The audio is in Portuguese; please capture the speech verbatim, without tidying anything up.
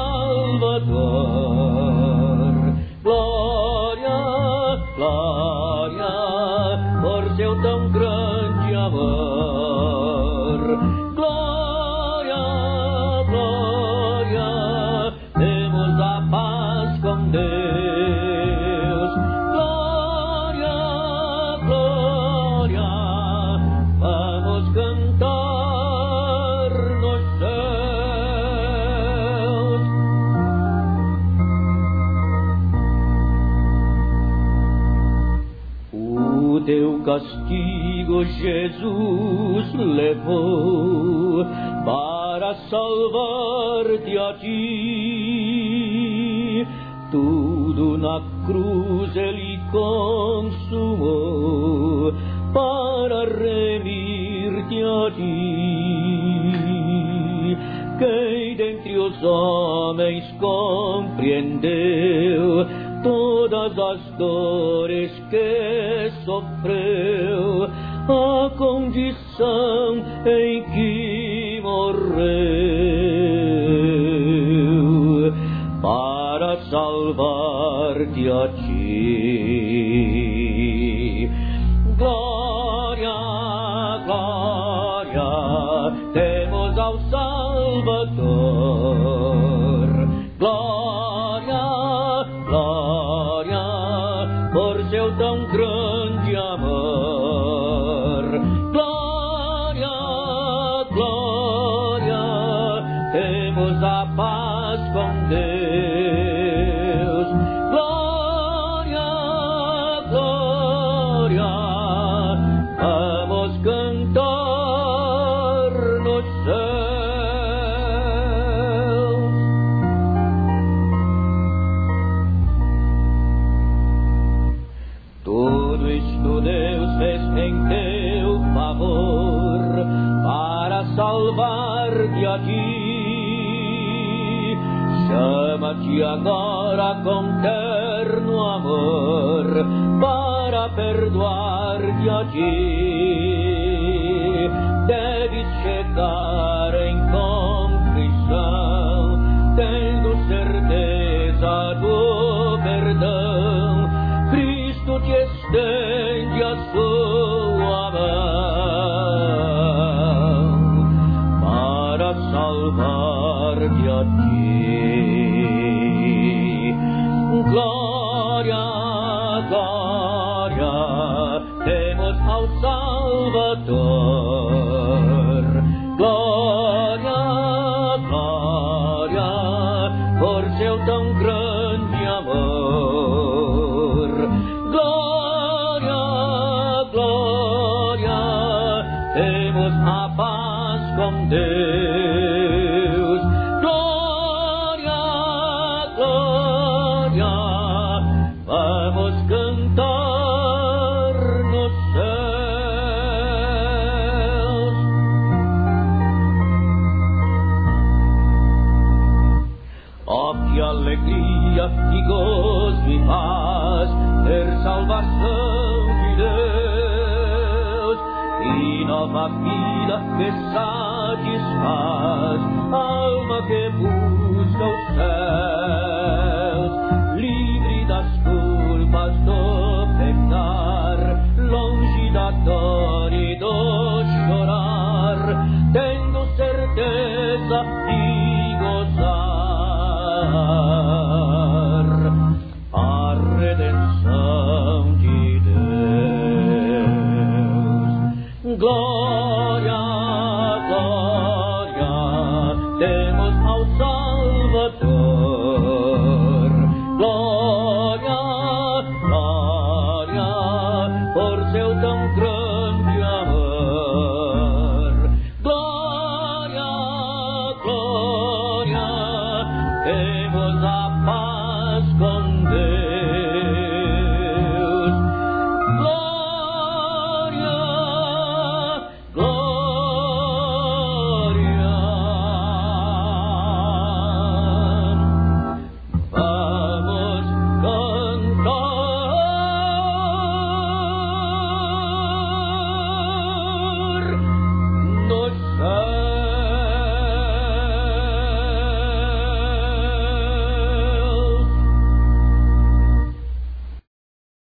Salvador. Glória, glória, por seu tão grande amor. Glória, glória, temos a paz com Deus. Glória, glória, vamos cantar nos céus. O teu castigo Jesus levou para salvar-te a ti. Tudo na cruz ele consumou para remir-te a ti. Quem dentre os homens compreendeu todas as dores que sofreu, a condição em que morreu, para salvar-te a ti. Glória, glória, temos ao Salvador. Glória, glória, por seu tão grande amor. Glória, glória, temos a paz com Deus. Glória, glória, vamos cantar nos céus. Tudo isto Deus fez em teu favor para salvar-te a ti. Chama-te agora com terno amor para perdoar-te a ti. Deves chegar em contrição, tendo certeza do perdão. Cristo te estende a sua mão para salvar-te a ti. Glória, glória, temos ao Salvador. Glória, glória, por seu tão grande amor. Glória, glória, temos a paz com Deus. Glória, glória, vamos cantar nos céus. Oh, que alegria, que gozo e paz, ter salvação de Deus, e nova vida que satisfaz a alma que busca os céus, livre das culpas do pecar, longe da dor e do chorar, tendo certeza de gozar a redenção de Deus. Glória, glória, temos ao Salvador. Glória, glória, por seu tão grande amor. Glória, glória, temos a